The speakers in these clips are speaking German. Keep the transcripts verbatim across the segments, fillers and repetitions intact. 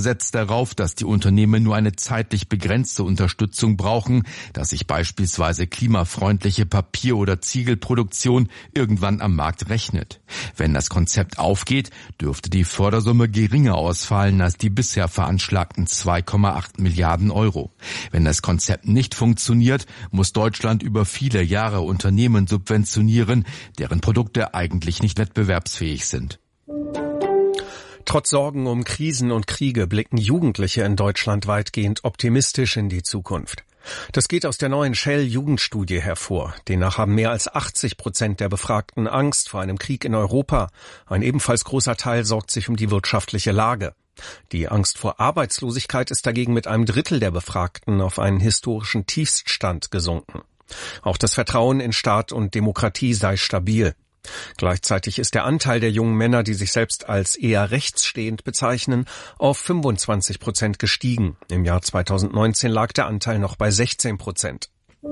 setzt darauf, dass die Unternehmen nur eine zeitlich begrenzte Unterstützung brauchen, dass sich beispielsweise klimafreundliche Papier- oder Ziegelproduktion irgendwann am Markt rechnet. Wenn das Konzept aufgeht, dürfte die Fördersumme geringer ausfallen als die bisher veranschlagten zwei Komma acht Milliarden Euro. Wenn das Konzept nicht funktioniert, muss Deutschland über viele Jahre Unternehmen subventionieren, deren Produkte eigentlich nicht wettbewerbsfähig sind. Trotz Sorgen um Krisen und Kriege blicken Jugendliche in Deutschland weitgehend optimistisch in die Zukunft. Das geht aus der neuen Shell-Jugendstudie hervor. Demnach haben mehr als achtzig Prozent der Befragten Angst vor einem Krieg in Europa. Ein ebenfalls großer Teil sorgt sich um die wirtschaftliche Lage. Die Angst vor Arbeitslosigkeit ist dagegen mit einem Drittel der Befragten auf einen historischen Tiefststand gesunken. Auch das Vertrauen in Staat und Demokratie sei stabil. Gleichzeitig ist der Anteil der jungen Männer, die sich selbst als eher rechtsstehend bezeichnen, auf fünfundzwanzig Prozent gestiegen. Im Jahr zweitausendneunzehn lag der Anteil noch bei sechzehn Prozent.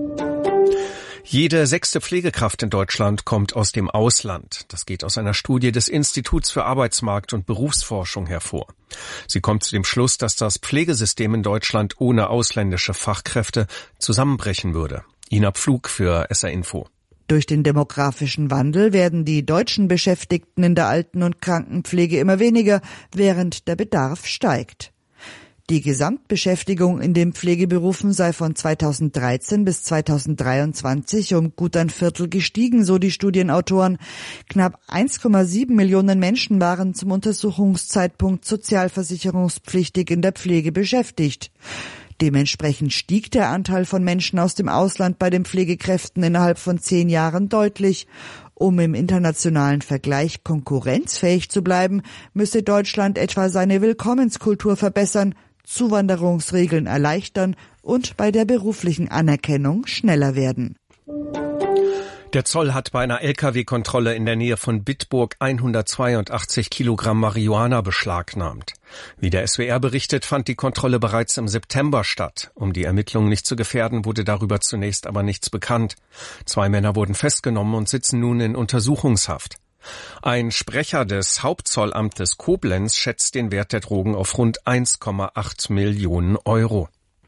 Jede sechste Pflegekraft in Deutschland kommt aus dem Ausland. Das geht aus einer Studie des Instituts für Arbeitsmarkt- und Berufsforschung hervor. Sie kommt zu dem Schluss, dass das Pflegesystem in Deutschland ohne ausländische Fachkräfte zusammenbrechen würde. Ina Pflug für S R Info. Durch den demografischen Wandel werden die deutschen Beschäftigten in der Alten- und Krankenpflege immer weniger, während der Bedarf steigt. Die Gesamtbeschäftigung in den Pflegeberufen sei von zweitausenddreizehn bis zweitausenddreiundzwanzig um gut ein Viertel gestiegen, so die Studienautoren. Knapp eins Komma sieben Millionen Menschen waren zum Untersuchungszeitpunkt sozialversicherungspflichtig in der Pflege beschäftigt. Dementsprechend stieg der Anteil von Menschen aus dem Ausland bei den Pflegekräften innerhalb von zehn Jahren deutlich. Um im internationalen Vergleich konkurrenzfähig zu bleiben, müsse Deutschland etwa seine Willkommenskultur verbessern, Zuwanderungsregeln erleichtern und bei der beruflichen Anerkennung schneller werden. Der Zoll hat bei einer L K W-Kontrolle in der Nähe von Bitburg hundertzweiundachtzig Kilogramm Marihuana beschlagnahmt. Wie der S W R berichtet, fand die Kontrolle bereits im September statt. Um die Ermittlungen nicht zu gefährden, wurde darüber zunächst aber nichts bekannt. Zwei Männer wurden festgenommen und sitzen nun in Untersuchungshaft. Ein Sprecher des Hauptzollamtes Koblenz schätzt den Wert der Drogen auf rund eins Komma acht Millionen Euro.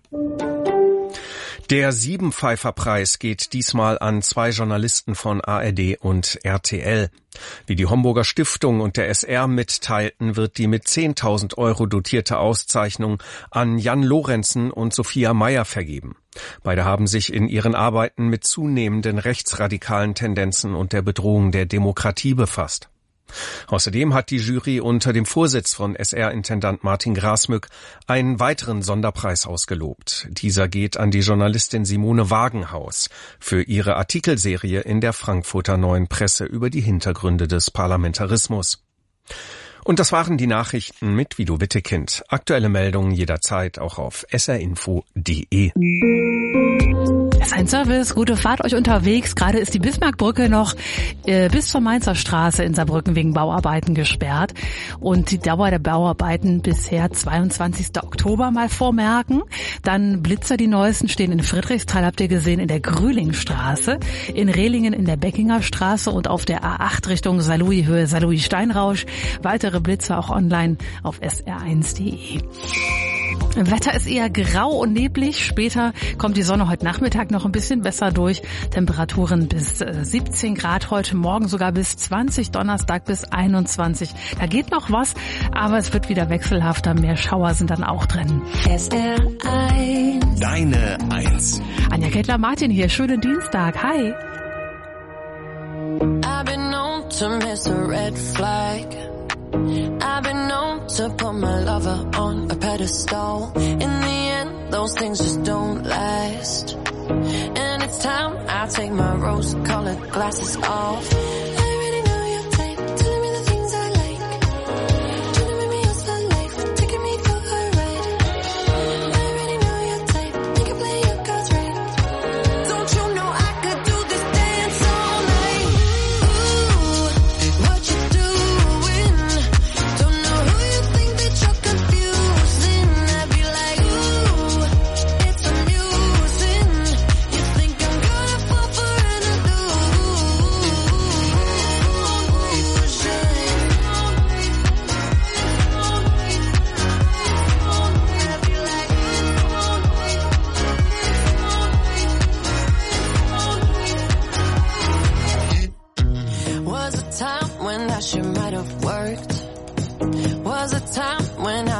Der Siebenpfeifer-Preis geht diesmal an zwei Journalisten von A R D und R T L. Wie die Homburger Stiftung und der S R mitteilten, wird die mit zehntausend Euro dotierte Auszeichnung an Jan Lorenzen und Sophia Meyer vergeben. Beide haben sich in ihren Arbeiten mit zunehmenden rechtsradikalen Tendenzen und der Bedrohung der Demokratie befasst. Außerdem hat die Jury unter dem Vorsitz von S R-Intendant Martin Grasmück einen weiteren Sonderpreis ausgelobt. Dieser geht an die Journalistin Simone Wagenhaus für ihre Artikelserie in der Frankfurter Neuen Presse über die Hintergründe des Parlamentarismus. Und das waren die Nachrichten mit Guido Wittekind. Aktuelle Meldungen jederzeit auch auf s r info punkt d e. Ein Service, gute Fahrt euch unterwegs. Gerade ist die Bismarckbrücke noch äh, bis zur Mainzer Straße in Saarbrücken wegen Bauarbeiten gesperrt. Und die Dauer der Bauarbeiten bisher zweiundzwanzigsten Oktober mal vormerken. Dann Blitzer, die neuesten, stehen in Friedrichsthal, habt ihr gesehen, in der Grühlingstraße, in Rehlingen in der Beckinger Straße und auf der A acht Richtung Saarlouis Höhe, Saarlouis Steinrausch. Weitere Blitzer auch online auf s r eins punkt d e. Wetter ist eher grau und neblig. Später kommt die Sonne heute Nachmittag noch ein bisschen besser durch. Temperaturen bis siebzehn Grad, heute Morgen sogar bis zwanzig, Donnerstag bis einundzwanzig. Da geht noch was, aber es wird wieder wechselhafter. Mehr Schauer sind dann auch drin. S R eins. Deine Eins. Anja Kettler-Martin hier. Schönen Dienstag. Hi. I've been known to miss a red flag. I've been known to put my lover on a pedestal. In the end, those things just don't last. And it's time I take my rose-colored glasses off.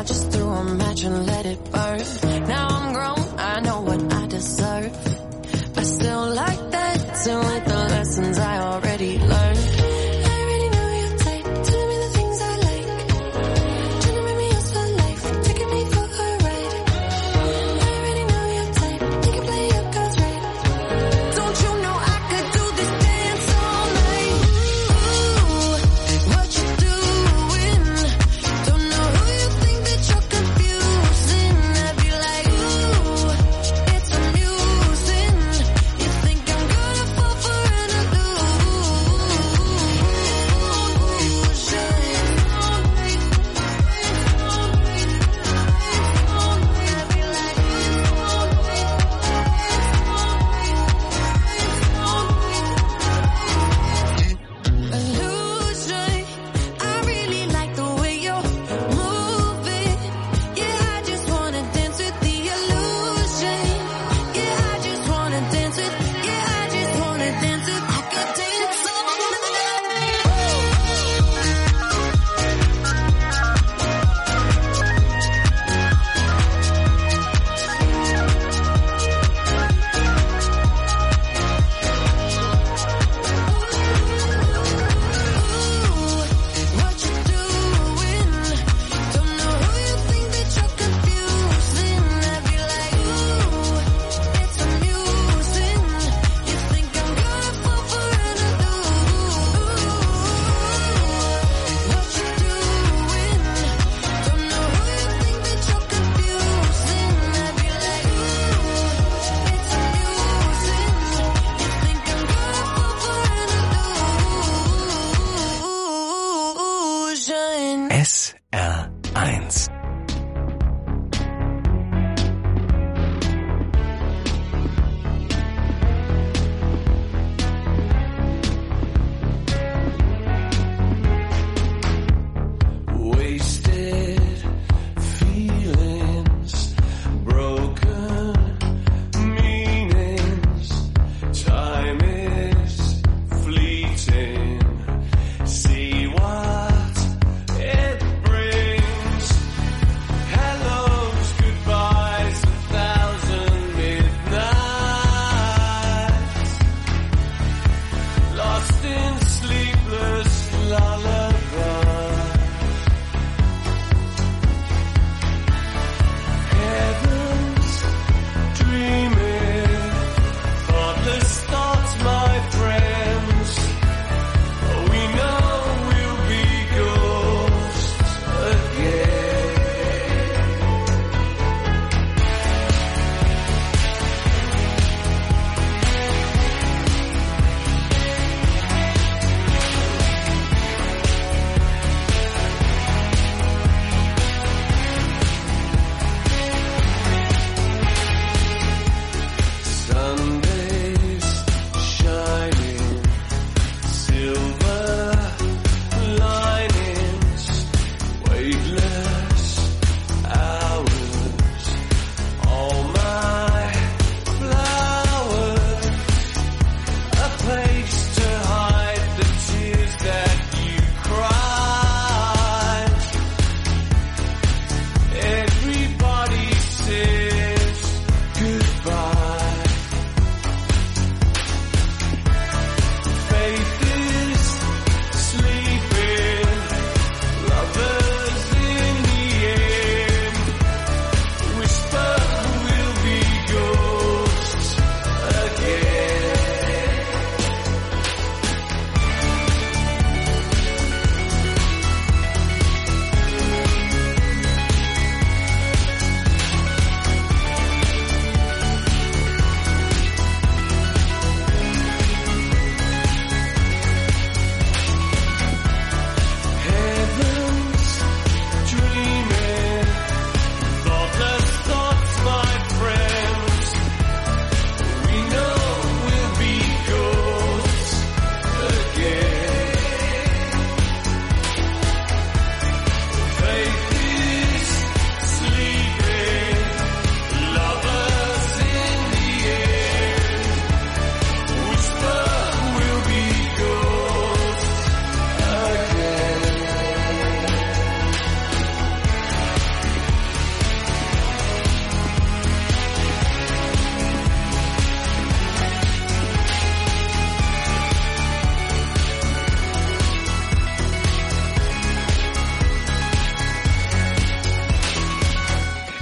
I just threw a match and let it burn. Now I'm grown, I know what I deserve. I still like dancing with the lessons I already learned. I already know your type, telling me the things I like. Trying to make me yours for life, taking me for a ride. I already know your type, you can play your cards right. Don't you know I could do this dance all night? Ooh, what you doing? Don't know who you think that you're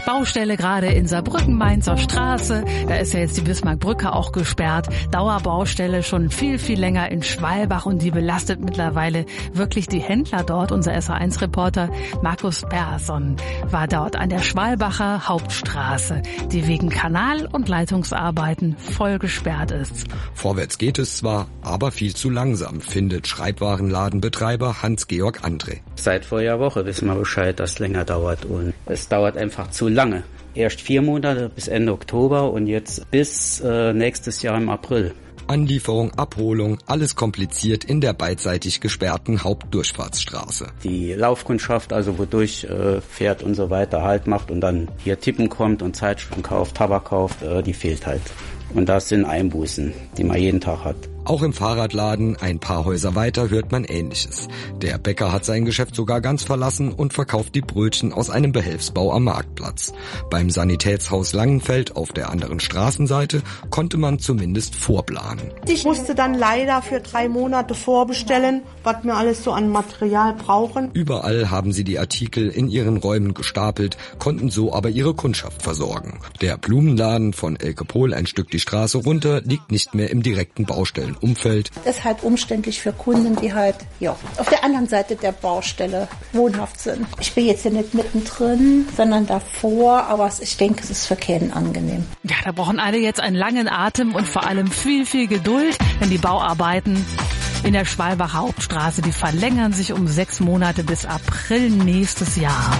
Baustelle gerade in Saarbrücken, Mainzer Straße. Da ist ja jetzt die Bismarckbrücke auch gesperrt. Dauerbaustelle schon viel, viel länger in Schwalbach und die belastet mittlerweile wirklich die Händler dort. Unser S A eins Reporter Markus Persson war dort an der Schwalbacher Hauptstraße, die wegen Kanal- und Leitungsarbeiten voll gesperrt ist. Vorwärts geht es zwar, aber viel zu langsam, findet Schreibwarenladenbetreiber Hans-Georg André. Seit vorher Woche wissen wir Bescheid, dass es länger dauert und es dauert einfach zu lange. Erst vier Monate bis Ende Oktober und jetzt bis äh, nächstes Jahr im April. Anlieferung, Abholung, alles kompliziert in der beidseitig gesperrten Hauptdurchfahrtsstraße. Die Laufkundschaft, also wodurch äh, fährt und so weiter, Halt macht und dann hier tippen kommt und Zeitschriften kauft, Tabak kauft, äh, die fehlt halt. Und das sind Einbußen, die man jeden Tag hat. Auch im Fahrradladen, ein paar Häuser weiter, hört man Ähnliches. Der Bäcker hat sein Geschäft sogar ganz verlassen und verkauft die Brötchen aus einem Behelfsbau am Marktplatz. Beim Sanitätshaus Langenfeld auf der anderen Straßenseite konnte man zumindest vorplanen. Ich musste dann leider für drei Monate vorbestellen, was wir alles so an Material brauchen. Überall haben sie die Artikel in ihren Räumen gestapelt, konnten so aber ihre Kundschaft versorgen. Der Blumenladen von Elke Pohl ein Stück die Straße runter liegt nicht mehr im direkten Baustellen. Umfeld. Das ist halt umständlich für Kunden, die halt ja, auf der anderen Seite der Baustelle wohnhaft sind. Ich bin jetzt hier nicht mittendrin, sondern davor, aber ich denke, es ist für keinen angenehm. Ja, da brauchen alle jetzt einen langen Atem und vor allem viel, viel Geduld, denn die Bauarbeiten in der Schwalbacher Hauptstraße, die verlängern sich um sechs Monate bis April nächstes Jahr.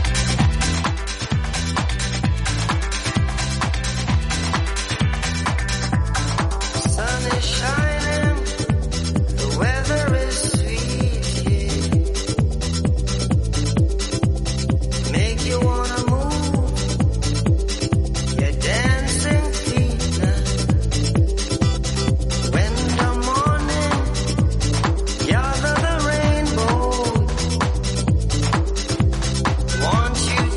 Want you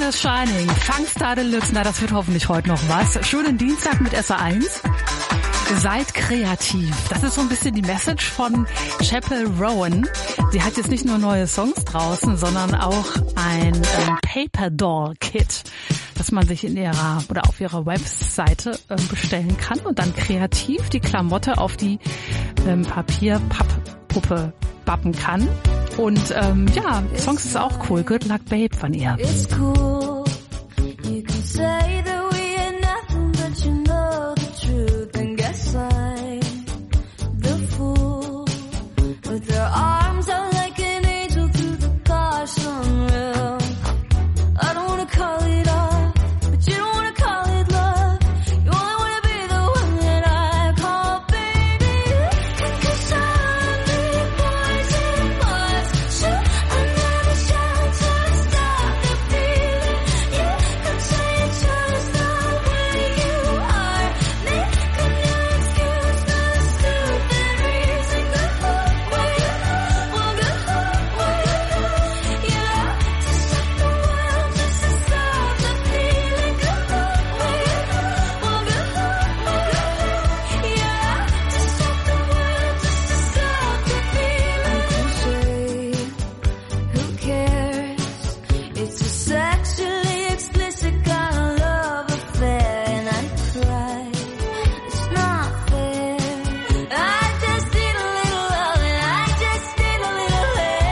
is Shining, Funkstar Deluxe, na das wird hoffentlich heute noch was. Schönen Dienstag mit S A eins. Seid kreativ. Das ist so ein bisschen die Message von Chappell Rowan. Sie hat jetzt nicht nur neue Songs draußen, sondern auch ein ähm, Paper Doll Kit, das man sich in ihrer oder auf ihrer Webseite äh, bestellen kann und dann kreativ die Klamotte auf die ähm, Papier-Papppuppe bappen kann. Und ähm, ja, Songs ist auch cool. Good Luck Babe von ihr. It's cool. You can say that we ain't nothing, but you know the truth. And guess I'm the fool with her arms out like an angel through the car sunroof. I don't wanna call it off, but you don't wanna call it love. You only wanna be the one that I call baby. Cause I need boys and boys. Shoot another shot to stop the feeling. You can say it's just the way you are. Make a new excuse, not a stupid reason. Good luck, way you know. Well, good luck, way you know. You have to stop the world just to stop the feeling. Good luck, way you know. Well, good luck, way you know. You have to stop the world just to stop the feeling. Crochet, who cares? It's a sexually explicit kind of love affair, and I cry. It's not fair. I just need a little love, and I just need a little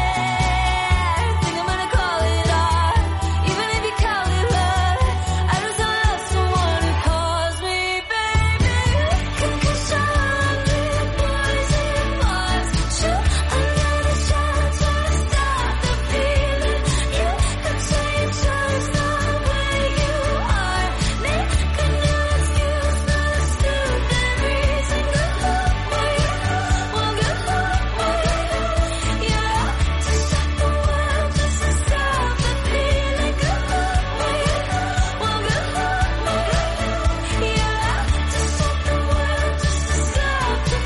hair. Think I'm gonna call it art, even if you call it love. I just wanna love someone who calls me baby. Cause I need boys and boys. Shoot another shot to stop the feeling. You can say it's just the way you are. Make a new excuse, not a stupid reason. Good luck, way you know. Well, good luck, way you know. You have to stop the world just to stop the feeling. Good luck, way you know. Well, good luck, way you know. You have to stop the world just to stop the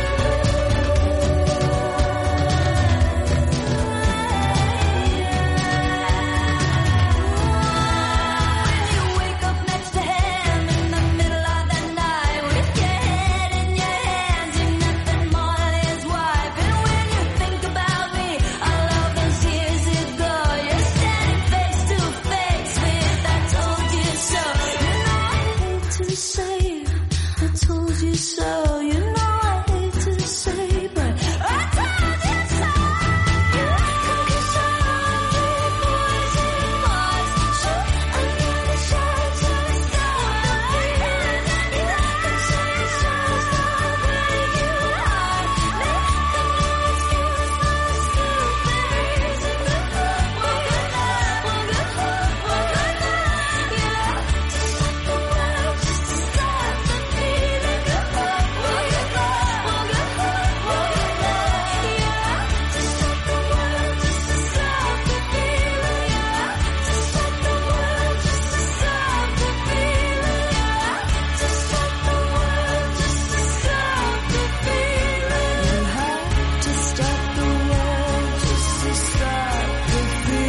When you wake up next to him in the middle of the night with your head in your hands, you're nothing more than his wife. And when you think about me, all of those years ago, you're standing face to face with I told you so. You know I hate to say it, I told you so. You know I hate to say, but I told you so. Cause I need boys and boys. Shoot another shot to stop the feeling. You can say it's just the way you are. Make a new excuse, not a stupid reason. Good luck, well, good luck, well, good luck, well, good luck. You have to stop the world just to stop the feeling. Good luck, well, good luck, well, good luck, well, good luck. You have to stop the world just to stop the feeling. You have to stop the world just to stop the feeling. You have to stop the world just to stop the feeling. You have to stop the world just to stop the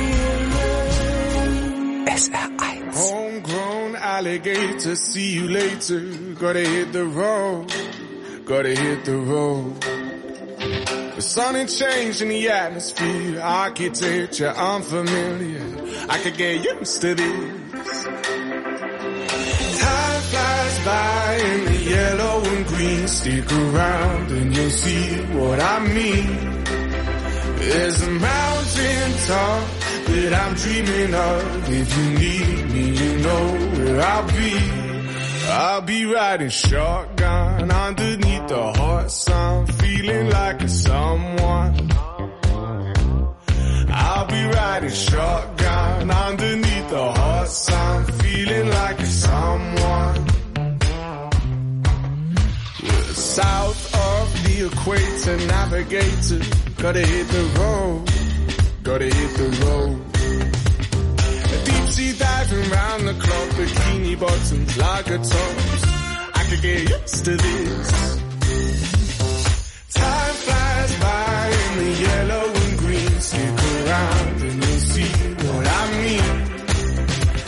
feeling. S R eins. Homegrown alligator, see you later. Gotta hit the road, gotta hit the road. The sun ain't changing the atmosphere, architecture unfamiliar. I could get used to this. Time flies by in the yellow and green. Stick around and you'll see what I mean. There's a mountain top that I'm dreaming of. If you need me, you know where I'll be. I'll be riding shotgun underneath the hot sun, feeling like a someone. I'll be riding shotgun underneath the hot sun, feeling like a someone. We're south of the equator, navigator, gotta hit the road, gotta hit the road. Deep sea diving round the clock, bikini bottoms, lager tops. I could get used to this. Time flies by in the yellow and green. Stick around and you'll see what I mean.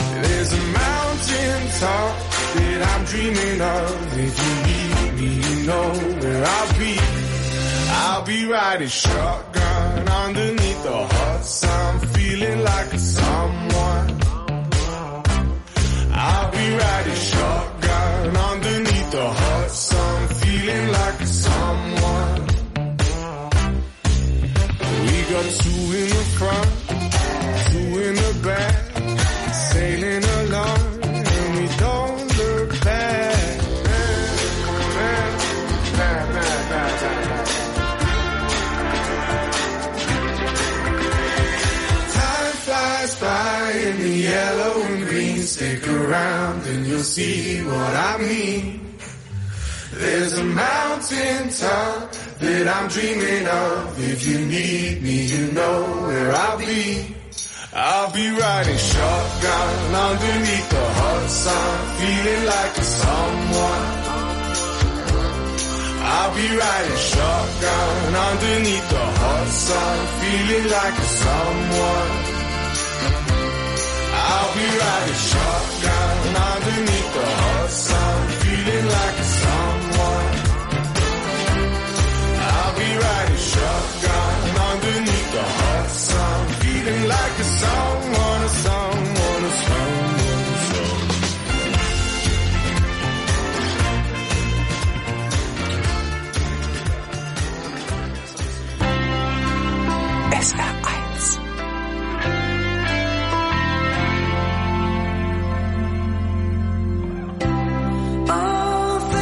dreaming of. If you need me, you know where I'll be. I'll be riding shotgun underneath the hot sun, feeling like a someone. I'll be riding shotgun underneath the hot sun, feeling like a someone. We got two in the front, two in the back, sailing along, and we don't look back. Time flies by in the yellow and green. Stick around and you'll see what I mean. There's a mountain top that I'm dreaming of. If you need me, you know where I'll be. I'll be riding shotgun underneath the hot sun, feeling like a someone. I'll be riding shotgun underneath the hot sun, feeling like a someone. I'll be riding shotgun underneath the hot sun, feeling like a someone. I'll be riding shotgun underneath the hot sun, feeling like a someone, a someone, a someone, a someone. S R eins. All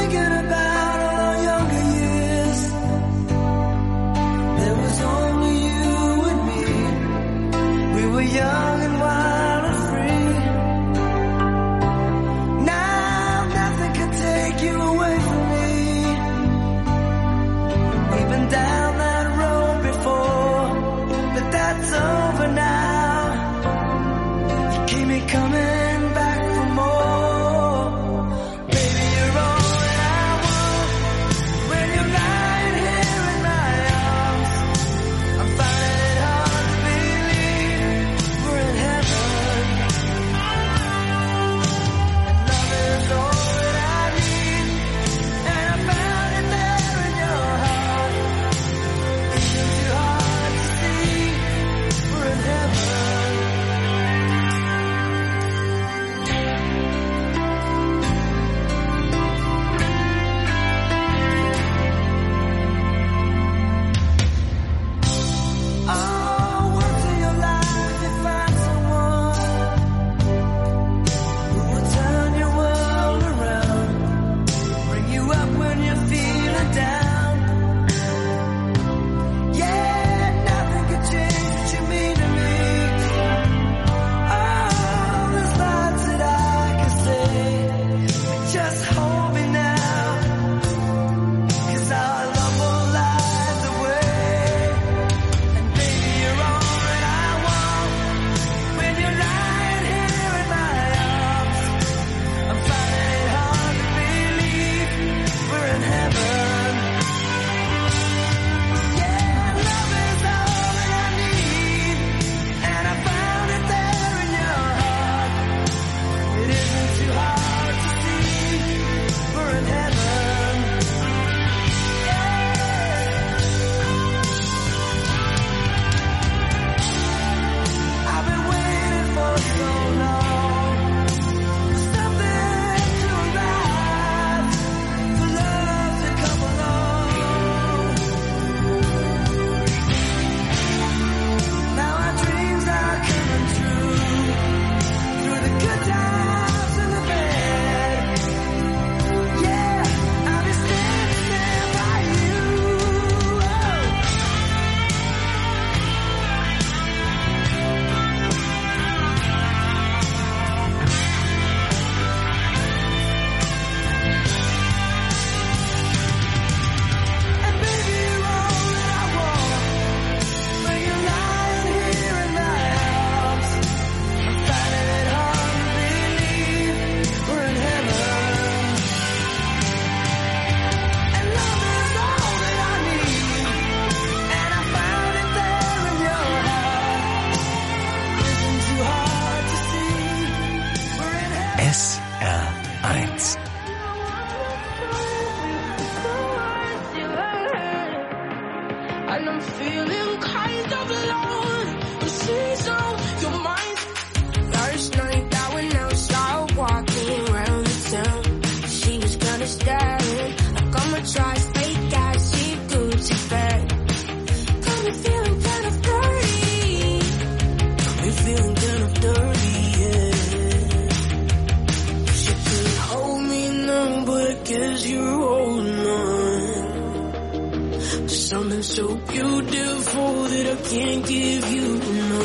staring like I'm a try fake ass cheap Gucci bag. Got me feeling kind of dirty. Got me feeling kind of dirty, yeah. Wish you could hold me now, but I guess you're holding on. Something so beautiful that I can't give you, no.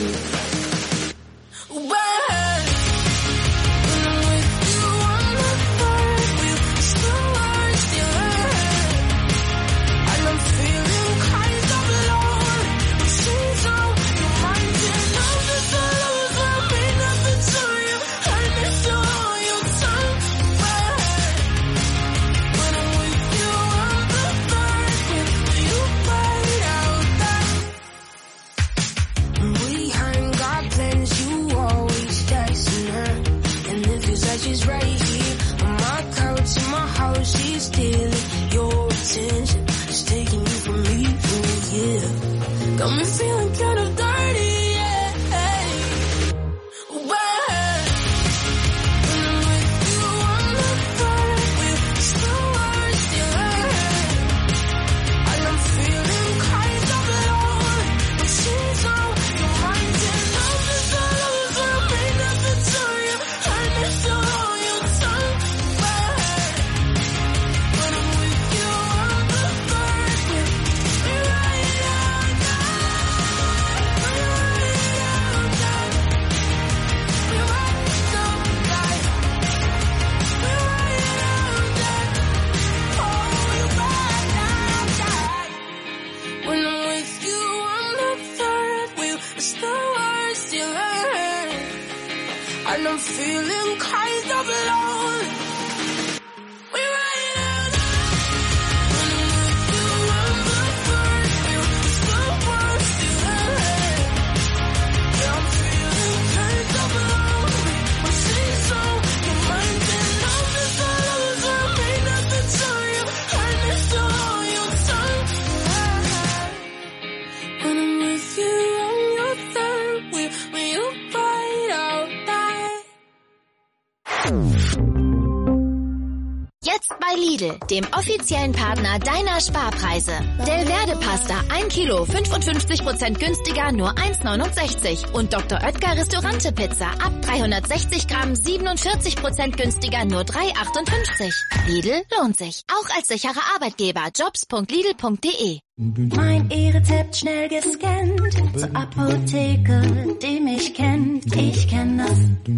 She's right here on my couch in my house. She's stealing your attention. She's taking you from me, oh yeah. Got me feeling kind of dirty, yeah. Well, when I'm with you, I'm not fine. We're still worse, still hurt. And I'm feeling kind of alone. But she's on your mind and I'm just all over me. Nothing to you, and it's all. And I'm feeling kind of alone. We're right out. When I'm with you, I'm the first. We're the worst still ahead. Yeah, I'm feeling kind of alone. But she's on your mind and I'm just all over me. Nothing to you, and it's all your tongue. When I'm with you, I'm your third wheel. When you fight out. Jetzt bei Lidl, dem offiziellen Partner deiner Sparpreise. Delverde Pasta ein Kilo fünfundfünfzig Prozent günstiger, nur eins neunundsechzig. Und Doktor Oetker Restaurante Pizza ab dreihundertsechzig Gramm siebenundvierzig Prozent günstiger, nur drei achtundfünfzig. Lidl lohnt sich. Auch als sicherer Arbeitgeber. jobs punkt lidl punkt de. Mein E-Rezept schnell gescannt. Zur Apotheke, die mich kennt. Ich kenn das.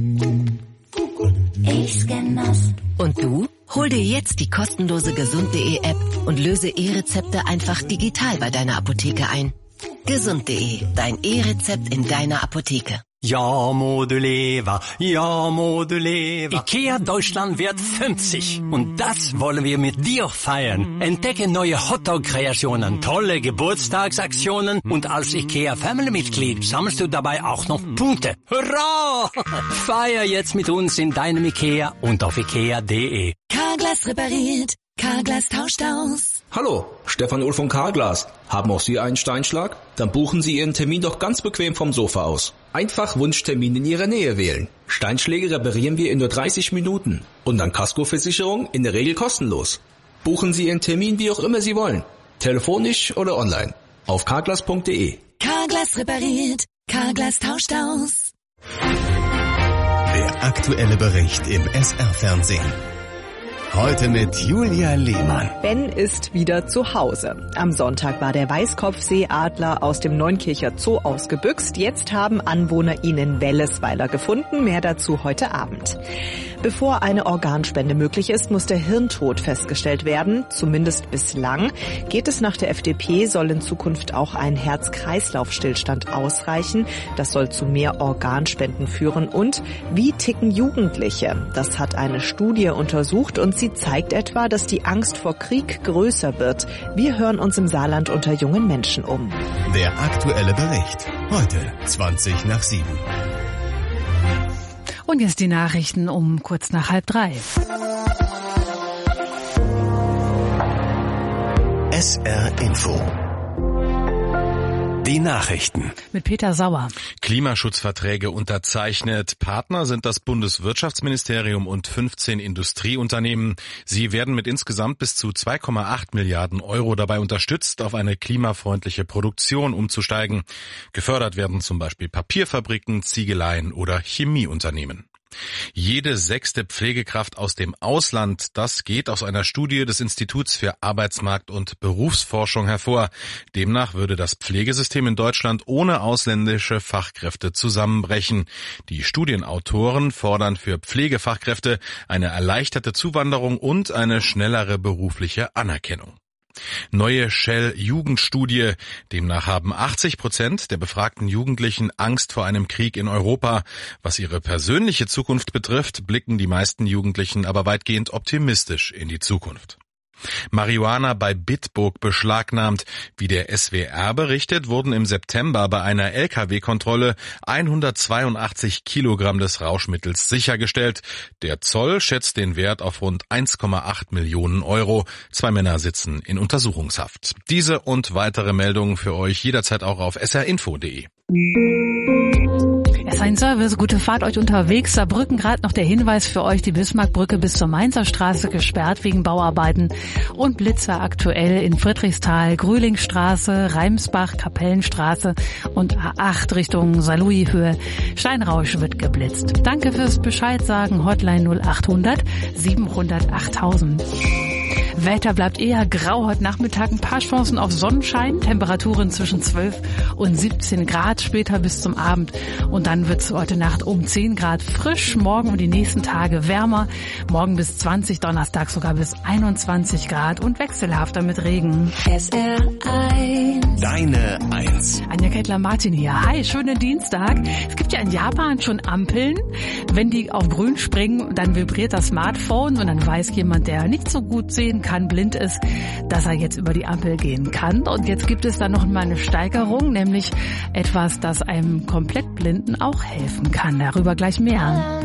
Ich scann das. Und du? Hol dir jetzt die kostenlose gesund.de App und löse E-Rezepte einfach digital bei deiner Apotheke ein. gesund.de, dein E-Rezept in deiner Apotheke. Ja, må du leva, ja, må du leva. IKEA Deutschland wird fünfzig und das wollen wir mit dir feiern. Entdecke neue Hotdog-Kreationen, tolle Geburtstagsaktionen und als IKEA Family-Mitglied sammelst du dabei auch noch Punkte. Hurra! Feier jetzt mit uns in deinem IKEA und auf ikea punkt de. Carglass repariert, Carglass tauscht aus. Hallo, Stefan Ulf von Carglass. Haben auch Sie einen Steinschlag? Dann buchen Sie Ihren Termin doch ganz bequem vom Sofa aus. Einfach Wunschtermin in Ihrer Nähe wählen. Steinschläge reparieren wir in nur dreißig Minuten. Und dann Kaskoversicherung in der Regel kostenlos. Buchen Sie Ihren Termin wie auch immer Sie wollen. Telefonisch oder online. Auf carglass punkt de. Carglass repariert, Carglass tauscht aus. Der aktuelle Bericht im S R-Fernsehen. Heute mit Julia Lehmann. Ben ist wieder zu Hause. Am Sonntag war der Weißkopfseeadler aus dem Neunkircher Zoo ausgebüxt. Jetzt haben Anwohner ihn in Wellesweiler gefunden. Mehr dazu heute Abend. Bevor eine Organspende möglich ist, muss der Hirntod festgestellt werden. Zumindest bislang. Geht es nach der F D P, soll in Zukunft auch ein Herz-Kreislauf-Stillstand ausreichen. Das soll zu mehr Organspenden führen. Und wie ticken Jugendliche? Das hat eine Studie untersucht und sie zeigt etwa, dass die Angst vor Krieg größer wird. Wir hören uns im Saarland unter jungen Menschen um. Der aktuelle Bericht. Heute zwanzig nach sieben. Und jetzt die Nachrichten um kurz nach halb drei. S R Info. Die Nachrichten. Mit Peter Sauer. Klimaschutzverträge unterzeichnet. Partner sind das Bundeswirtschaftsministerium und fünfzehn Industrieunternehmen. Sie werden mit insgesamt bis zu zwei Komma acht Milliarden Euro dabei unterstützt, auf eine klimafreundliche Produktion umzusteigen. Gefördert werden zum Beispiel Papierfabriken, Ziegeleien oder Chemieunternehmen. Jede sechste Pflegekraft aus dem Ausland, das geht aus einer Studie des Instituts für Arbeitsmarkt- und Berufsforschung hervor. Demnach würde das Pflegesystem in Deutschland ohne ausländische Fachkräfte zusammenbrechen. Die Studienautoren fordern für Pflegefachkräfte eine erleichterte Zuwanderung und eine schnellere berufliche Anerkennung. Neue Shell-Jugendstudie. Demnach haben achtzig Prozent der befragten Jugendlichen Angst vor einem Krieg in Europa. Was ihre persönliche Zukunft betrifft, blicken die meisten Jugendlichen aber weitgehend optimistisch in die Zukunft. Marihuana bei Bitburg beschlagnahmt. Wie der S W R berichtet, wurden im September bei einer L K W-Kontrolle hundertzweiundachtzig Kilogramm des Rauschmittels sichergestellt. Der Zoll schätzt den Wert auf rund eins Komma acht Millionen Euro. Zwei Männer sitzen in Untersuchungshaft. Diese und weitere Meldungen für euch jederzeit auch auf s r info punkt d e. Es ist ein Service, gute Fahrt euch unterwegs. Saarbrücken gerade noch der Hinweis für euch, die Bismarckbrücke bis zur Mainzer Straße gesperrt wegen Bauarbeiten und Blitzer aktuell in Friedrichsthal, Grühlingstraße, Reimsbach, Kapellenstraße und A acht Richtung Saarlouis-Höhe. Steinrausch wird geblitzt. Danke fürs Bescheid sagen, Hotline null achthundert siebenhundert achttausend. Wetter bleibt eher grau heute Nachmittag, ein paar Chancen auf Sonnenschein, Temperaturen zwischen zwölf und siebzehn Grad, später bis zum Abend und dann wird es heute Nacht um zehn Grad frisch, morgen und die nächsten Tage wärmer, morgen bis zwanzig, Donnerstag sogar bis einundzwanzig Grad und wechselhafter mit Regen. S R eins. Deine Eins. Anja Kettler-Martin hier. Hi, schönen Dienstag. Es gibt ja in Japan schon Ampeln. Wenn die auf grün springen, dann vibriert das Smartphone und dann weiß jemand, der nicht so gut sehen kann, blind ist, dass er jetzt über die Ampel gehen kann. Und jetzt gibt es da noch mal eine Steigerung, nämlich etwas, das einem komplett Blinden auch helfen kann. Darüber gleich mehr.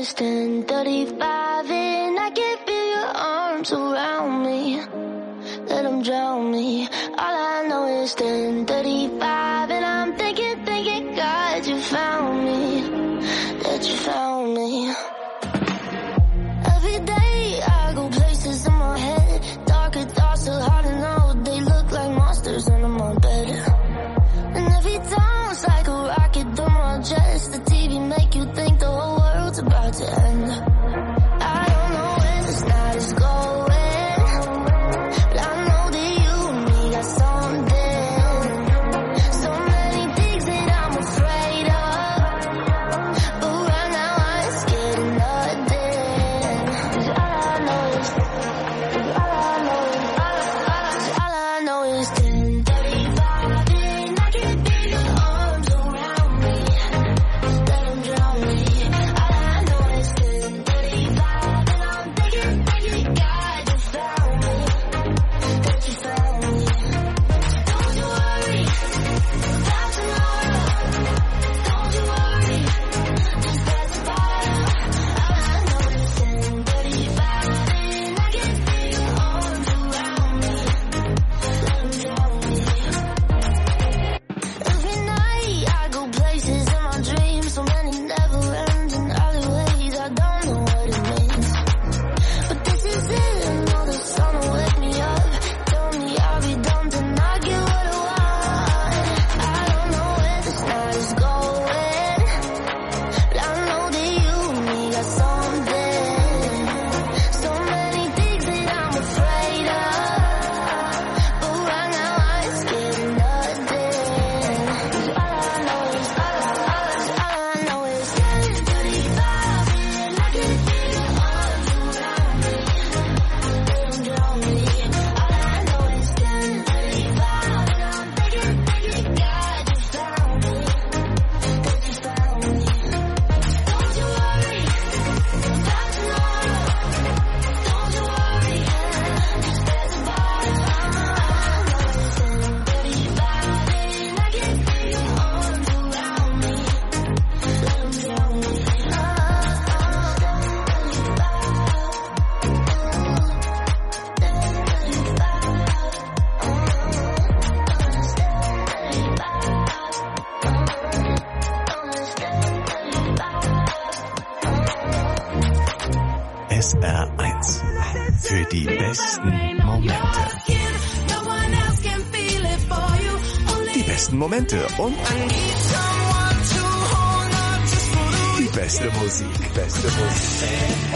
So hard to know, they look like monsters under my bed. And every time it's like a rocket, the more just the T V make you think the whole world's about to end. I don't know where this night is going, but I know that you and me got something, Die besten Momente. Die besten Momente und die beste Musik. Beste Musik.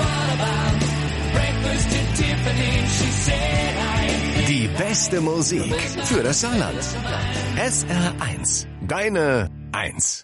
Die beste Musik für das Saarland. S R eins. Deine Eins.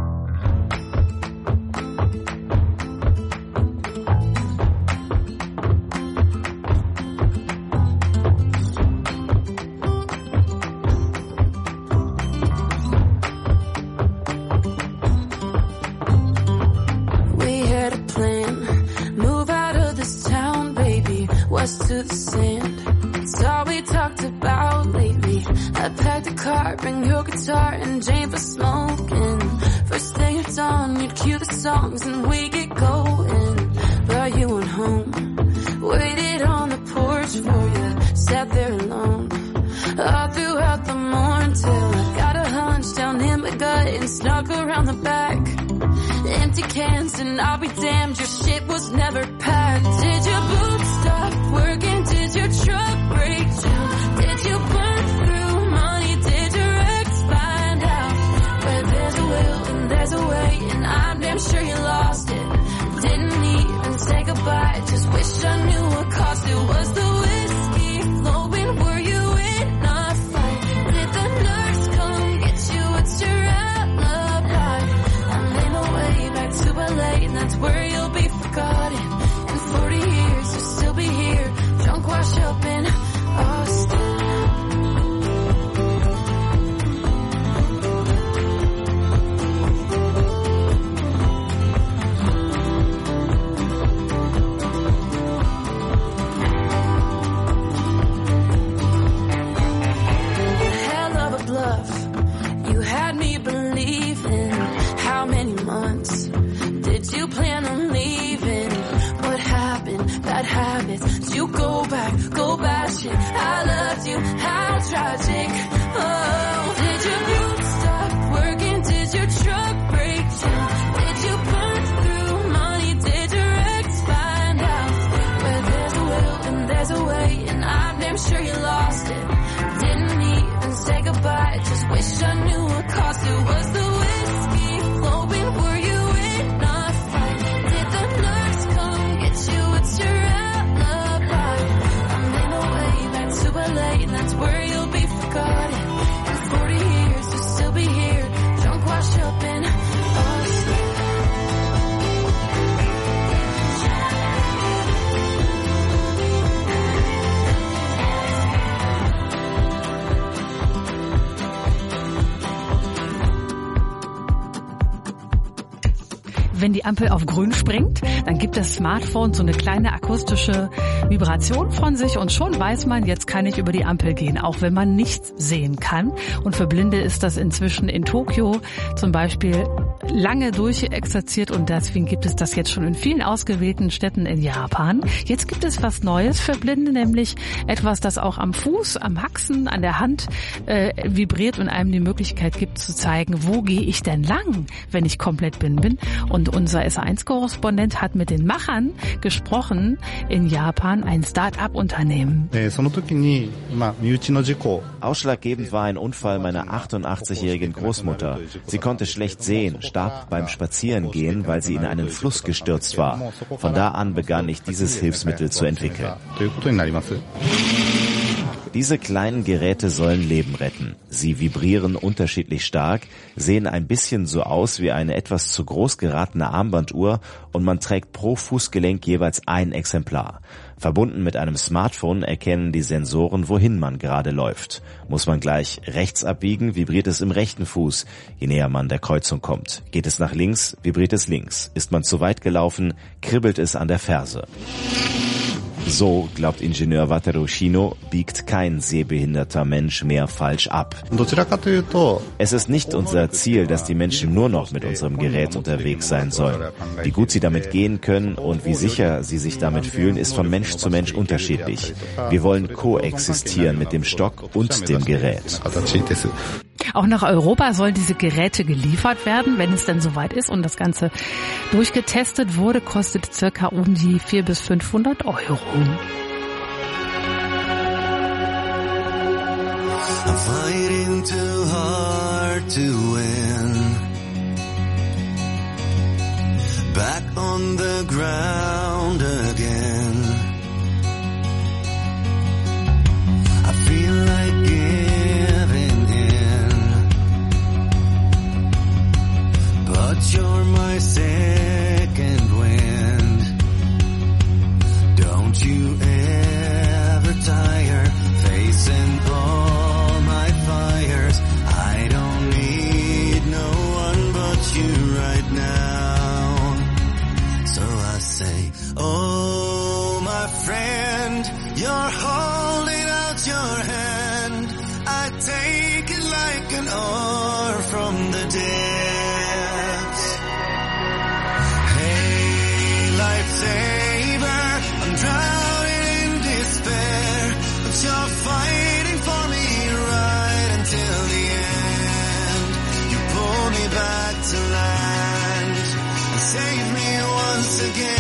To the sand, it's all we talked about lately. I packed a car, bring your guitar and Jane for smoking. First thing at dawn, you'd cue the songs and we get going. But you went home, waited on the porch for you, sat there alone all throughout the morning till I got a hunch down in my gut and snuck around the back. Empty cans and I'll be damned, your shit was never packed. Did your boots stop working? Did your truck break down? Did you burn through money? Did your ex find out? Where there's a will and there's a way, and I'm damn sure you lost it. Didn't even say goodbye, just wish I knew what cost it. Was the whiskey flowing? Were you in a fight? Did the nurse come get you? What's your alibi? I made my way back to L A, and that's where you'll be forgotten. In forty years you'll still be here, drunk, washed up in Austin. Hell of a bluff, you had me believing. How many months did you plan on leaving? What happened? Bad habits. You go back, go bashing. I loved you. How tragic. Oh, did your boots stop working? Did your truck break down? Did you burn through money? Did your ex find out? Where there's a will and there's a way, and I'm damn sure you lost it. Didn't even say goodbye, just wish I knew what cost it. Was the whiskey flowing? Were you in a fight? Did the nurse come get you? What's your alibi? I made my way back to L A, and that's where you'll be forgotten. In forty years you'll still be here, drunk, washed up in Austin. Wenn die Ampel auf grün springt, dann gibt das Smartphone so eine kleine akustische Vibration von sich und schon weiß man, jetzt kann ich über die Ampel gehen, auch wenn man nichts sehen kann. Und für Blinde ist das inzwischen in Tokio zum Beispiel lange durchexerziert und deswegen gibt es das jetzt schon in vielen ausgewählten Städten in Japan. Jetzt gibt es was Neues für Blinde, nämlich etwas, das auch am Fuß, am Haxen, an der Hand äh, vibriert und einem die Möglichkeit gibt zu zeigen, wo gehe ich denn lang, wenn ich komplett blind bin. Und unser S eins Korrespondent hat mit den Machern gesprochen in Japan, ein Start-up-Unternehmen. Ausschlaggebend war ein Unfall meiner achtundachtzigjährigen Großmutter. Sie konnte schlecht sehen, starb beim Spazierengehen, weil sie in einen Fluss gestürzt war. Von da an begann ich, dieses Hilfsmittel zu entwickeln. Diese kleinen Geräte sollen Leben retten. Sie vibrieren unterschiedlich stark, sehen ein bisschen so aus wie eine etwas zu groß geratene Armbanduhr und man trägt pro Fußgelenk jeweils ein Exemplar. Verbunden mit einem Smartphone erkennen die Sensoren, wohin man gerade läuft. Muss man gleich rechts abbiegen, vibriert es im rechten Fuß, je näher man der Kreuzung kommt. Geht es nach links, vibriert es links. Ist man zu weit gelaufen, kribbelt es an der Ferse. So, glaubt Ingenieur Wataru Shino, biegt kein sehbehinderter Mensch mehr falsch ab. Es ist nicht unser Ziel, dass die Menschen nur noch mit unserem Gerät unterwegs sein sollen. Wie gut sie damit gehen können und wie sicher sie sich damit fühlen, ist von Mensch zu Mensch unterschiedlich. Wir wollen koexistieren mit dem Stock und dem Gerät. Auch nach Europa sollen diese Geräte geliefert werden, wenn es denn soweit ist und das Ganze durchgetestet wurde, kostet circa um die vierhundert bis fünfhundert Euro. fighting too hard to win. Back on the ground again. I feel like giving in, but you're my second wind. Don't you ever tire facing all my fires. I don't need no one but you right now. So I say, oh my friend, you're holding out your hand. I take it like an oar from the depths. Hey, lifesaver, I'm drowning in despair, but you're fighting for me right until the end. You pull me back to land and save me once again.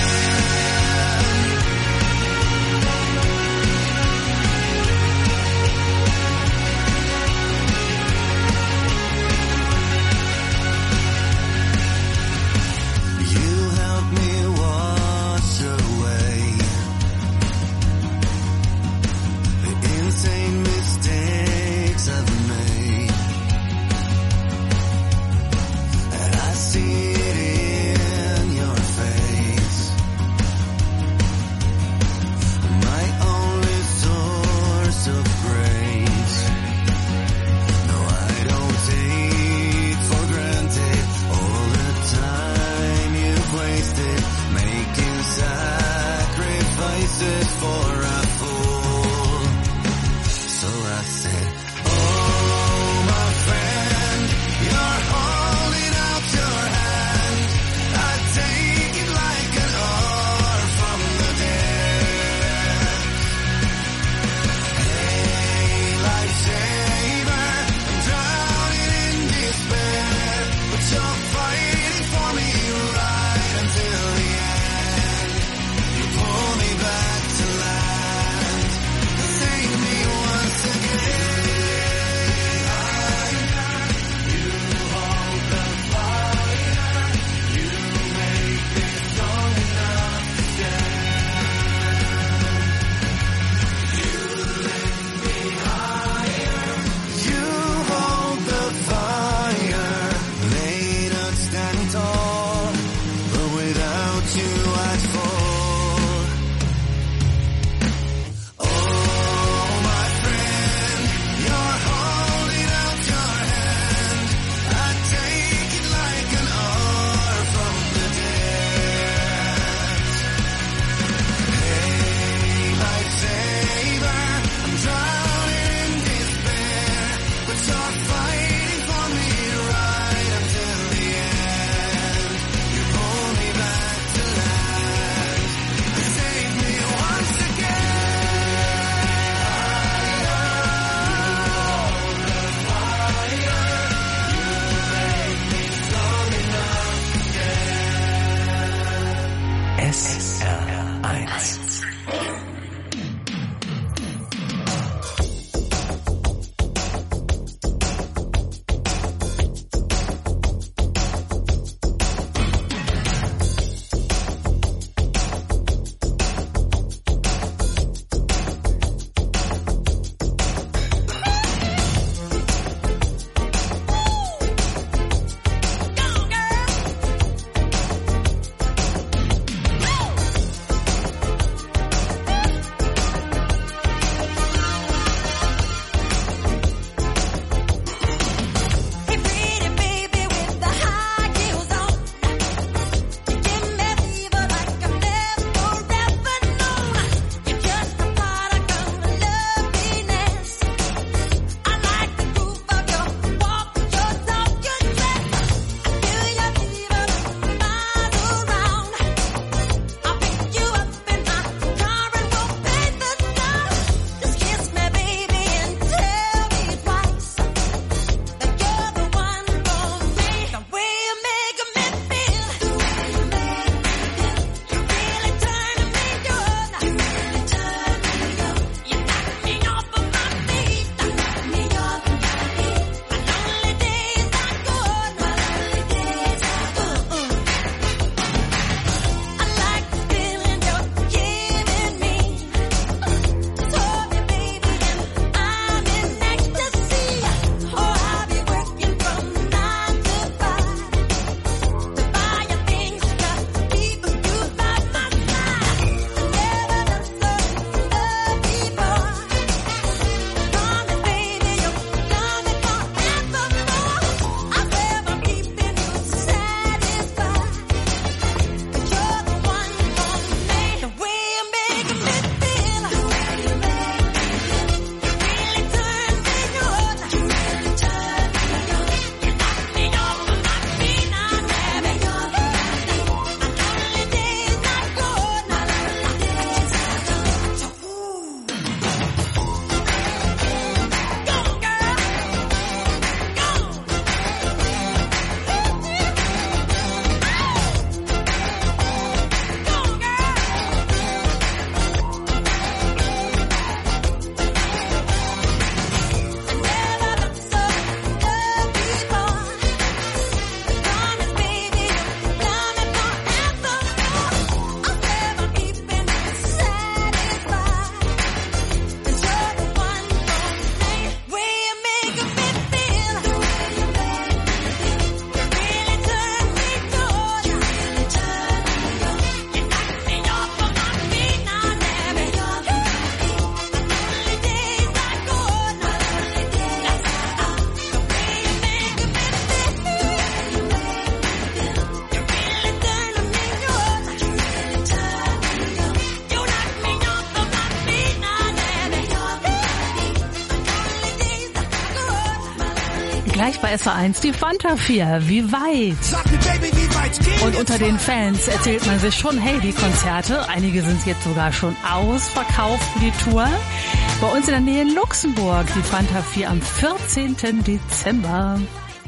Gleich bei S R eins die Fanta vier. Wie weit? Und unter den Fans erzählt man sich schon, hey, die Konzerte, einige sind jetzt sogar schon ausverkauft für die Tour. Bei uns in der Nähe in Luxemburg die Fanta vier am vierzehnten Dezember.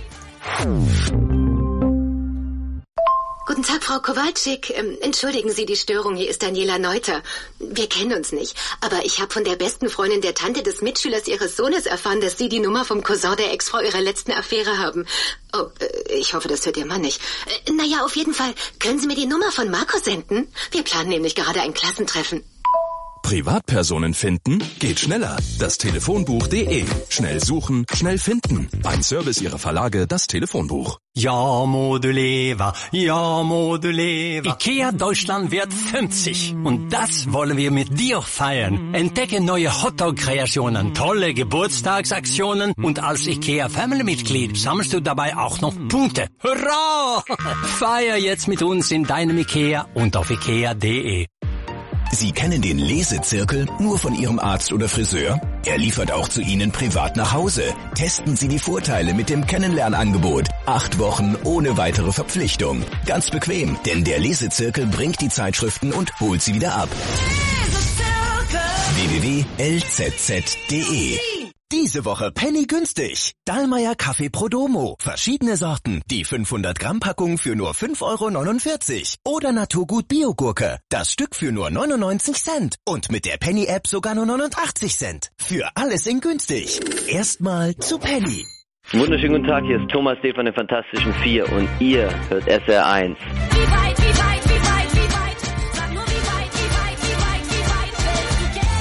Guten Tag, Frau Kowalczyk. Ähm, entschuldigen Sie die Störung, hier ist Daniela Neuter. Wir kennen uns nicht, aber ich habe von der besten Freundin der Tante des Mitschülers Ihres Sohnes erfahren, dass Sie die Nummer vom Cousin der Ex-Frau Ihrer letzten Affäre haben. Oh, äh, ich hoffe, das hört Ihr Mann nicht. Äh, naja, auf jeden Fall, können Sie mir die Nummer von Marco senden? Wir planen nämlich gerade ein Klassentreffen. Privatpersonen finden geht schneller. Das Telefonbuch punkt de. Schnell suchen, schnell finden. Ein Service Ihrer Verlage, das Telefonbuch. Ja, Modeleva, ja, Modeleva. Ikea Deutschland wird fünfzig. Und das wollen wir mit dir feiern. Entdecke neue Hotdog-Kreationen, tolle Geburtstagsaktionen und als Ikea Family-Mitglied sammelst du dabei auch noch Punkte. Hurra! Feier jetzt mit uns in deinem Ikea und auf ikea punkt de. Sie kennen den Lesezirkel nur von Ihrem Arzt oder Friseur? Er liefert auch zu Ihnen privat nach Hause. Testen Sie die Vorteile mit dem Kennenlernangebot. Acht Wochen ohne weitere Verpflichtung. Ganz bequem, denn der Lesezirkel bringt die Zeitschriften und holt sie wieder ab. w w w punkt l z z punkt de. Diese Woche Penny günstig. Dallmayr Kaffee Prodomo. Verschiedene Sorten. Die fünfhundert Gramm Packung für nur fünf Euro neunundvierzig. Oder Naturgut Biogurke. Das Stück für nur neunundneunzig Cent. Und mit der Penny App sogar nur neunundachtzig Cent. Für alles in günstig. Erstmal zu Penny. Wunderschönen guten Tag, hier ist Thomas D. von den Fantastischen Vier und ihr hört S R eins. Wie weit, wie weit, wie weit, wie weit? Sag nur wie weit, wie weit, wie weit, wie weit willst du gehen?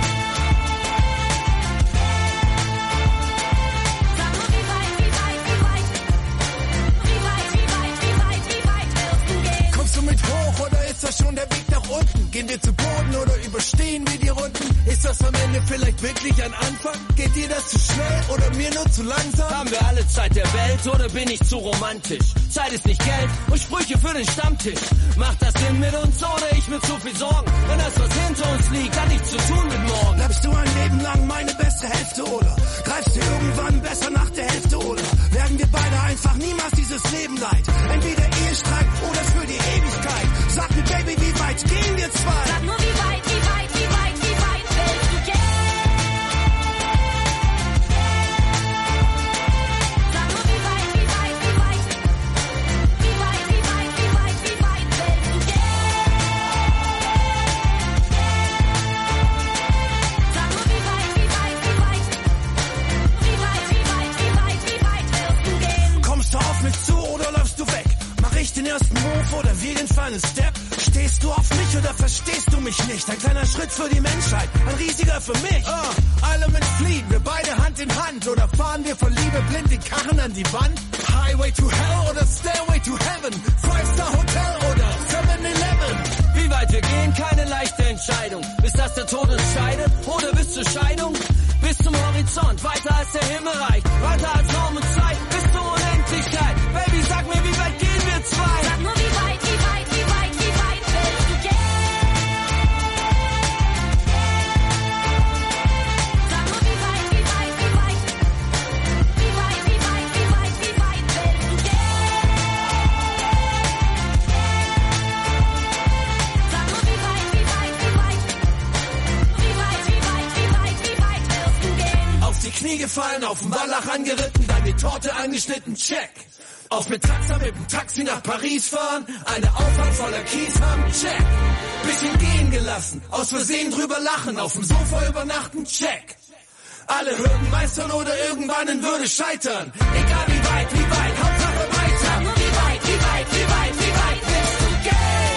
Sag nur wie weit, wie weit, wie weit? Wie weit, wie weit, wie weit, wie weit willst du gehen? Kommst du mit hoch oder ist das schon der Weg nach unten? Gehen wir zu Boden oder überstehen wir die Runden? Ist das am Ende vielleicht wirklich ein Anfang? Geht dir das zu schnell oder mir nur zu langsam? Haben wir alle Zeit der Welt oder bin ich zu romantisch? Zeit ist nicht Geld und Sprüche für den Stammtisch. Macht das Sinn mit uns oder ich mit zu viel Sorgen? Wenn das, was hinter uns liegt, hat nichts zu tun mit morgen. Bleibst du ein Leben lang meine beste Hälfte oder greifst du irgendwann besser nach der Hälfte oder werden wir beide einfach niemals dieses Leben leid? Entweder Ehestreit oder für die Ewigkeit. Sag mir, Baby, wie weit gehen wir zwei? Sag nur wie weit, wie weit, wie weit, wie weit willst du gehen? Sag nur wie weit, wie weit, wie weit? Wie weit, wie weit, wie weit, wie weit willst du gehen? Sag nur wie weit, wie weit, wie weit? Wie weit, wie weit, wie weit, wie weit willst du gehen? Kommst du auf mich zu oder läufst du weg? Mach ich den ersten Move oder wir den Final Step? Stehst du auf mich oder verstehst du mich nicht? Ein kleiner Schritt für die Menschheit, ein riesiger für mich. Uh, Element fliehen, wir beide Hand in Hand. Oder fahren wir vor Liebe blind den Karren an die Wand? Highway to Hell oder Stairway to Heaven? Five-Star Hotel oder seven eleven? Wie weit wir gehen, keine leichte Entscheidung. Bis das der Tod uns scheidet oder bis zur Scheidung? Bis zum Horizont, weiter als der Himmel reicht. Weiter als Raum und Zeit, bis zur Unendlichkeit. Baby, sag mir, wie weit gehen wir zwei? Sag nur wie weit, wie weit, wie weit, wie weit willst du gehen? Sag nur wie weit, wie weit, wie weit? Wie weit, wie weit, wie weit, wie weit willst du gehen? Sag nur wie weit, wie weit, wie weit? Wie weit, wie weit, wie weit, wie weit willst du gehen? Auf die Knie gefallen, auf den Wallach angeritten, dann die Torte angeschnitten, check. Auf mit Taxa mit dem Taxi nach Paris fahren, eine Auffahrt voller Kies haben, check. Bisschen gehen gelassen, aus Versehen drüber lachen, auf dem Sofa übernachten, check. Alle Hürden meistern oder irgendwann in Würde scheitern. Egal wie weit, wie weit, Hauptsache weiter. Sag nur wie weit, wie weit, wie weit, wie weit willst du gehen?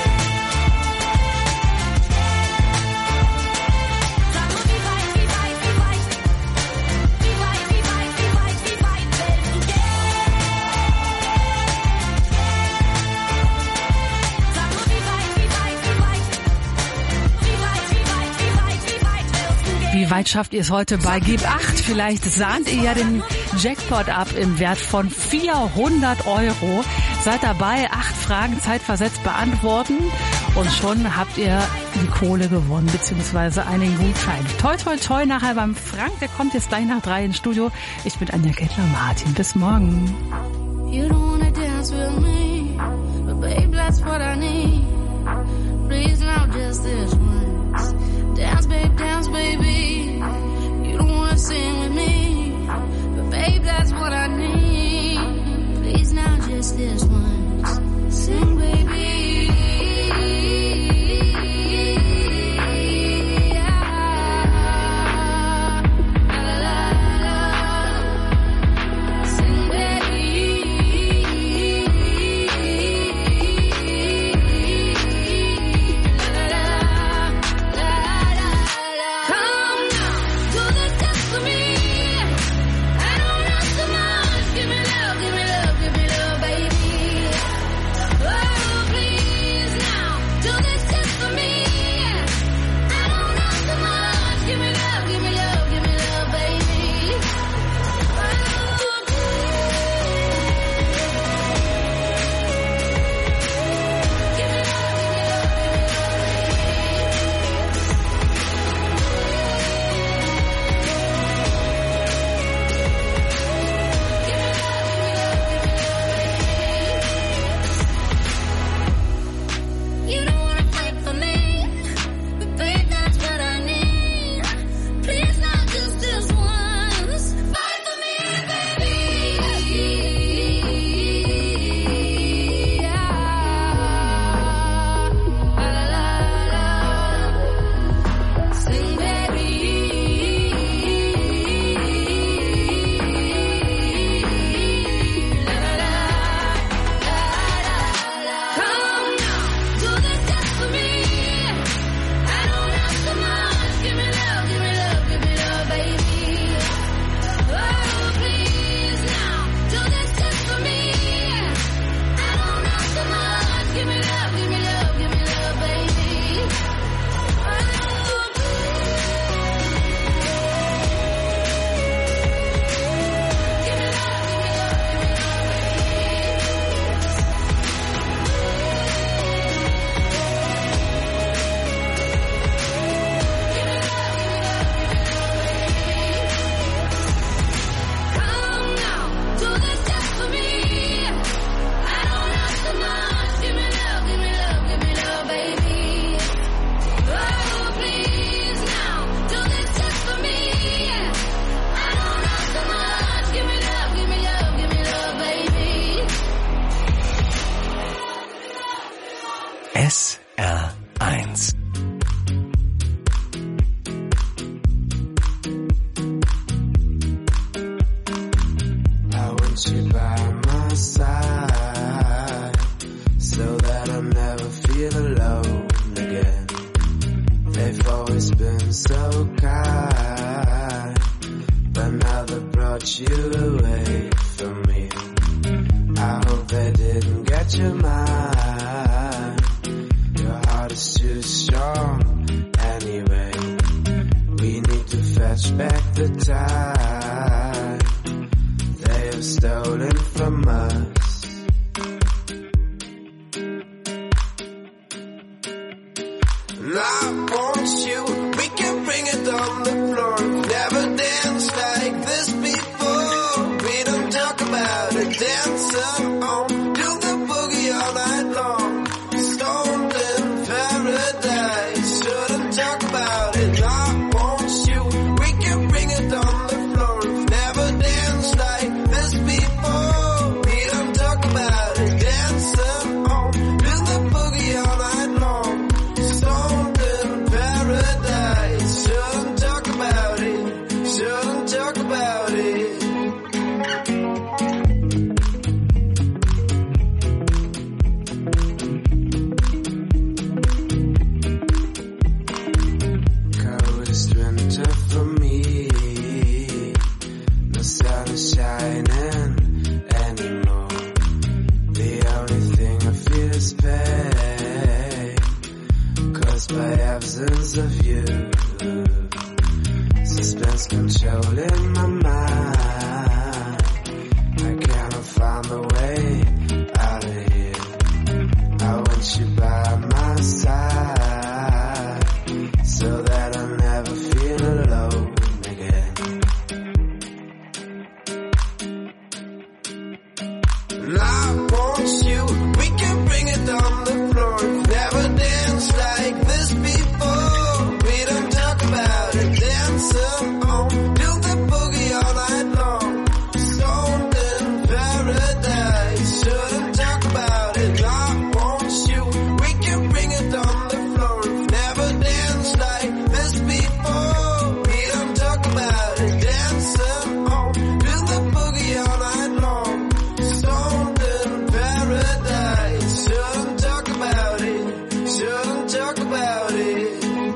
Sag nur wie weit, wie weit, wie weit? Wie weit, wie weit, wie weit, wie weit willst du gehen? Sag nur wie weit, wie weit, wie weit? Wie weit, wie weit, wie weit, wie weit willst du gehen? Wie weit schafft ihr es heute bei Gib acht? Vielleicht sahnt ihr ja den Jackpot ab im Wert von vierhundert Euro. Seid dabei, acht Fragen zeitversetzt beantworten und schon habt ihr die Kohle gewonnen, beziehungsweise einen Gutschein. Toi, toi, toi, nachher beim Frank, der kommt jetzt gleich nach drei ins Studio. Ich bin Anja Kettler-Martin. Bis morgen. You don't wanna dance with me, but babe, that's what I need. Please now just this once. Dance, babe, dance, baby. You don't wanna sing with me, but babe, that's what I need. Please now just this once. Sing, baby. S R eins. I want you by my side so that I never feel alone again. They've always been so kind, but now they brought you away from me. I hope they didn't get your mind. Your heart is too strong anyway. We need to fetch back the time they have stolen from us. And I want you, we can bring it on the floor. Never danced like this before. We don't talk about it, dancing on, do the boogie all night long. Stoned in paradise, shouldn't talk about it. I want you, we can bring it on the floor. Never danced like this before. We don't talk about it, dancing on, do the boogie all night long. Stoned in paradise, shouldn't talk about it, shouldn't talk about it. Coldest winter for me, no sun is shining anymore. The only thing I feel is pain, caused by absence of you. Suspense controlling my mind. I cannot find the way out of here. I want you by my side, so that I never feel alone again. And I want you, we can bring it on the floor. Never danced like this before. We don't talk about it, dance on, do the boogie all night long. Stoned in paradise, shouldn't talk about it. I want you, we can bring it on the floor. Never danced like this before. We don't talk about it, dance on, do the boogie all night long. Stoned in paradise, shouldn't talk about it, shouldn't talk about it.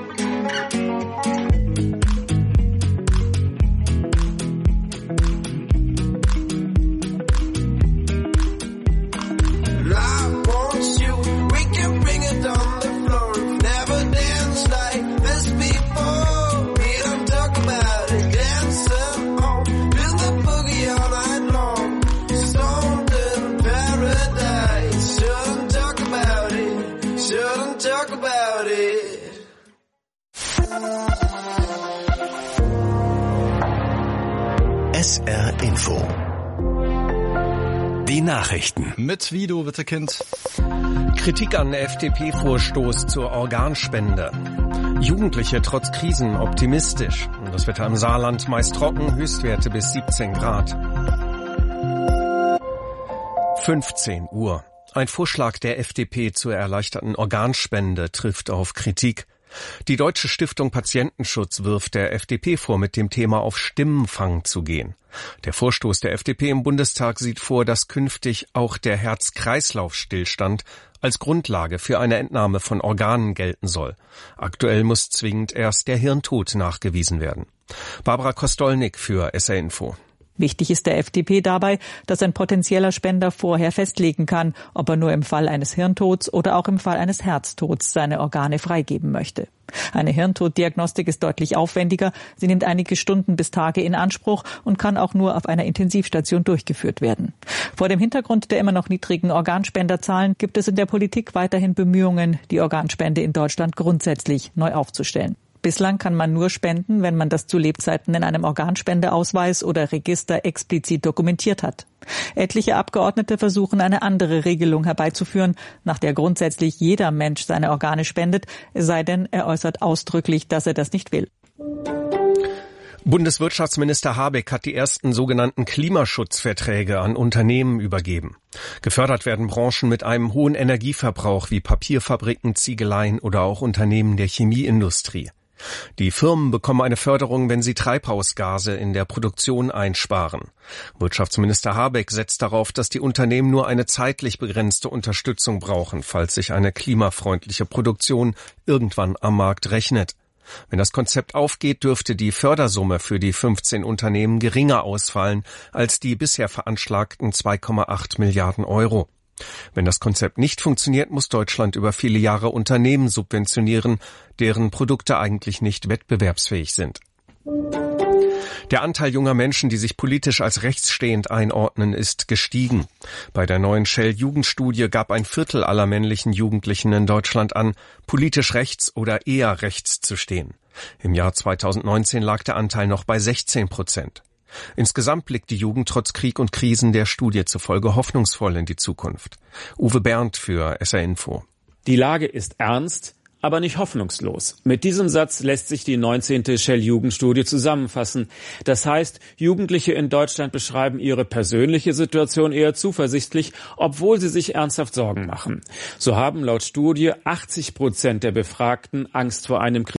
And I want you, we can bring it on the floor. Never danced like this before. We don't talk about it, dancing on, do the boogie all night long. Stoned in paradise, shouldn't talk about it, shouldn't talk about it. S R Info. Die Nachrichten. Mit Guido Wittekind. Kritik an F D P-Vorstoß zur Organspende. Jugendliche trotz Krisen optimistisch. Das Wetter im Saarland meist trocken, Höchstwerte bis siebzehn Grad. fünfzehn Uhr. Ein Vorschlag der F D P zur erleichterten Organspende trifft auf Kritik. Die Deutsche Stiftung Patientenschutz wirft der F D P vor, mit dem Thema auf Stimmenfang zu gehen. Der Vorstoß der F D P im Bundestag sieht vor, dass künftig auch der Herz-Kreislauf-Stillstand als Grundlage für eine Entnahme von Organen gelten soll. Aktuell muss zwingend erst der Hirntod nachgewiesen werden. Barbara Kostolnik für S R Info. Wichtig ist der F D P dabei, dass ein potenzieller Spender vorher festlegen kann, ob er nur im Fall eines Hirntods oder auch im Fall eines Herztods seine Organe freigeben möchte. Eine Hirntoddiagnostik ist deutlich aufwendiger. Sie nimmt einige Stunden bis Tage in Anspruch und kann auch nur auf einer Intensivstation durchgeführt werden. Vor dem Hintergrund der immer noch niedrigen Organspenderzahlen gibt es in der Politik weiterhin Bemühungen, die Organspende in Deutschland grundsätzlich neu aufzustellen. Bislang kann man nur spenden, wenn man das zu Lebzeiten in einem Organspendeausweis oder Register explizit dokumentiert hat. Etliche Abgeordnete versuchen, eine andere Regelung herbeizuführen, nach der grundsätzlich jeder Mensch seine Organe spendet, es sei denn, er äußert ausdrücklich, dass er das nicht will. Bundeswirtschaftsminister Habeck hat die ersten sogenannten Klimaschutzverträge an Unternehmen übergeben. Gefördert werden Branchen mit einem hohen Energieverbrauch wie Papierfabriken, Ziegeleien oder auch Unternehmen der Chemieindustrie. Die Firmen bekommen eine Förderung, wenn sie Treibhausgase in der Produktion einsparen. Wirtschaftsminister Habeck setzt darauf, dass die Unternehmen nur eine zeitlich begrenzte Unterstützung brauchen, falls sich eine klimafreundliche Produktion irgendwann am Markt rechnet. Wenn das Konzept aufgeht, dürfte die Fördersumme für die fünfzehn Unternehmen geringer ausfallen als die bisher veranschlagten zwei Komma acht Milliarden Euro. Wenn das Konzept nicht funktioniert, muss Deutschland über viele Jahre Unternehmen subventionieren, deren Produkte eigentlich nicht wettbewerbsfähig sind. Der Anteil junger Menschen, die sich politisch als rechtsstehend einordnen, ist gestiegen. Bei der neuen Shell-Jugendstudie gab ein Viertel aller männlichen Jugendlichen in Deutschland an, politisch rechts oder eher rechts zu stehen. Im Jahr zweitausendneunzehn lag der Anteil noch bei sechzehn Prozent. Insgesamt blickt die Jugend trotz Krieg und Krisen der Studie zufolge hoffnungsvoll in die Zukunft. Uwe Berndt für S R Info. Die Lage ist ernst, aber nicht hoffnungslos. Mit diesem Satz lässt sich die neunzehnte Shell-Jugendstudie zusammenfassen. Das heißt, Jugendliche in Deutschland beschreiben ihre persönliche Situation eher zuversichtlich, obwohl sie sich ernsthaft Sorgen machen. So haben laut Studie achtzig Prozent der Befragten Angst vor einem Krieg.